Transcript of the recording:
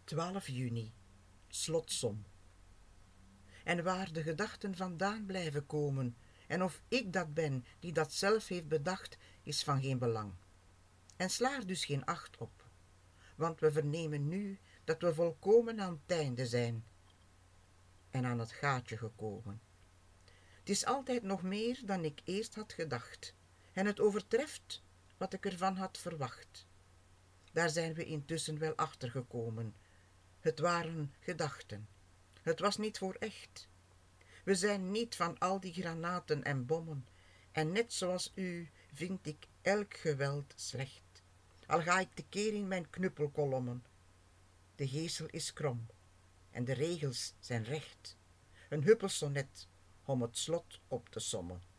12 juni, slotsom. En waar de gedachten vandaan blijven komen, en of ik dat ben die dat zelf heeft bedacht, is van geen belang. En sla er dus geen acht op, want we vernemen nu dat we volkomen aan het einde zijn en aan het gaatje gekomen. Het is altijd nog meer dan ik eerst had gedacht, en het overtreft wat ik ervan had verwacht. Daar zijn we intussen wel achter gekomen. Het waren gedachten. Het was niet voor echt. We zijn niet van al die granaten en bommen, en net zoals u vind ik elk geweld slecht, al ga ik tekeer in mijn knuppelkolommen. De geesel is krom, en de regels zijn recht, een huppelsonnet om het slot op te sommen.